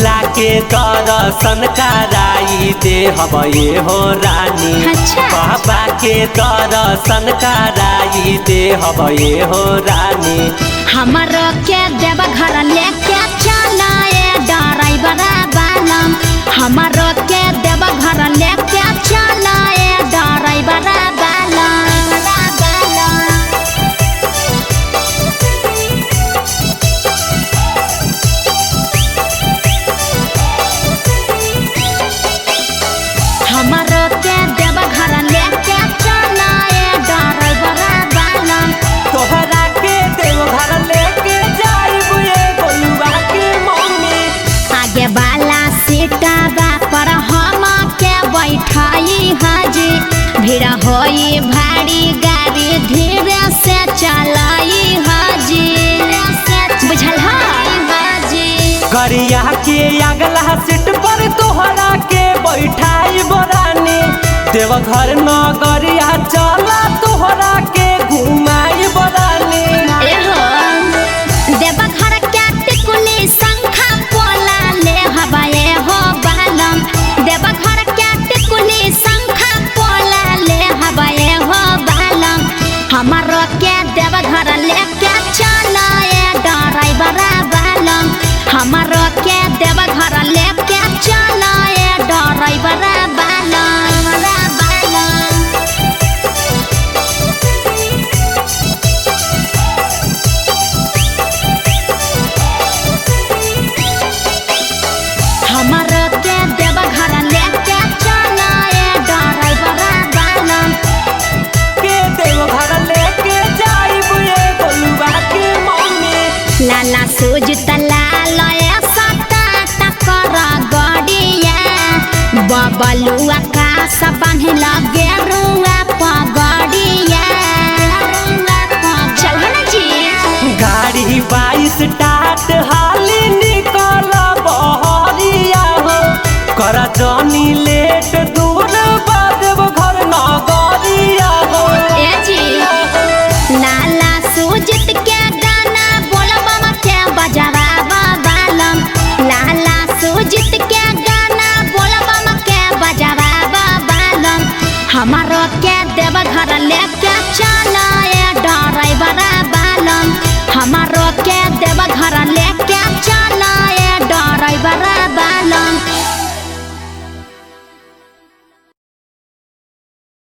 भोला के दर्शन कराई दे हबे हो रानी। अच्छा। बाबा के दर्शन कराई दे हबे हो रानी। हमारो के देव घर लेके चला ड्राइवर बालम। हमारो के देव घर लेके चला ड्राइवर बालम। हमारो के देव घर लेके चला ड्राइवर बालम। तोहरा के देव घर लेके जाइबू गोलुआ के मम्मी। आगे वाला सीटवा पर हम के बैठाई हाजी। भीड़ होई भारी गाड़ी धीरे से चलाई हाजी। बुझल हाजी। गरिया के अगला सीट पर तोहरा के बैठाई रानी। देव घर नगरिया चला तोहरा के घुमाई रानी। देव घर के टिकुली शंखा पोला ले हवाए हो बालम। देव घर के टिकुली शंखा पोला ले हवाए हो बालम। हमारो के देव घर लेके चला ड्राइवर बालम। हमारो के देव घर लेके चला ड्राइवर बालम। हमारो के देव घर लेके चला ड्राइवर बालम। के देव घर लेके जाइबू गोलुआ के मम्मी। लाला सूज तलाल सटा टकर गड़िया। बबलुआ का सब बांधिल गेरुआ पगड़िया। चल ना जी। गाड़ी 22 टा